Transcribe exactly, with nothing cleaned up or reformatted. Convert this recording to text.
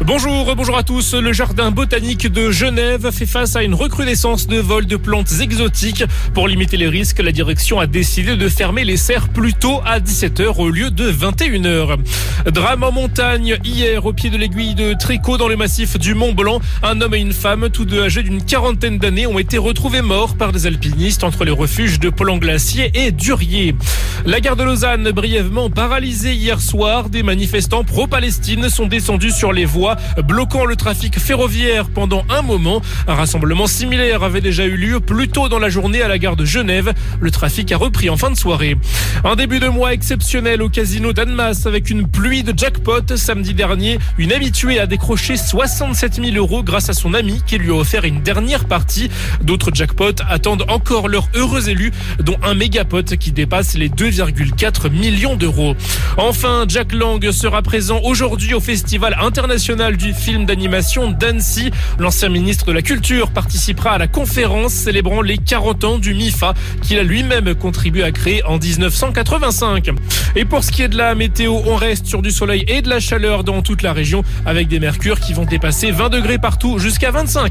Bonjour, bonjour à tous. Le jardin botanique de Genève fait face à une recrudescence de vols de plantes exotiques. Pour limiter les risques, la direction a décidé de fermer les serres plus tôt à dix-sept heures au lieu de vingt et une heures. Drame en montagne hier au pied de l'aiguille de Tricot dans le massif du Mont Blanc. Un homme et une femme, tous deux âgés d'une quarantaine d'années, ont été retrouvés morts par des alpinistes entre les refuges de Plan-Glacier et Durier. La gare de Lausanne, brièvement paralysée hier soir, des manifestants pro-Palestine sont descendus sur les voies, bloquant le trafic ferroviaire pendant un moment. Un rassemblement similaire avait déjà eu lieu plus tôt dans la journée à la gare de Genève. Le trafic a repris en fin de soirée. Un début de mois exceptionnel au casino d'Annemasse avec une pluie de jackpot. Samedi dernier, une habituée a décroché soixante-sept mille euros grâce à son ami qui lui a offert une dernière partie. D'autres jackpots attendent encore leur heureux élu, dont un mégapot qui dépasse les deux virgule quatre millions d'euros. Enfin, Jack Lang sera présent aujourd'hui au Festival international du film d'animation d'Annecy. L'ancien ministre de la Culture participera à la conférence célébrant les quarante ans du M I F A qu'il a lui-même contribué à créer en dix-neuf cent quatre-vingt-cinq. Et pour ce qui est de la météo, on reste sur du soleil et de la chaleur dans toute la région avec des mercures qui vont dépasser vingt degrés partout jusqu'à vingt-cinq.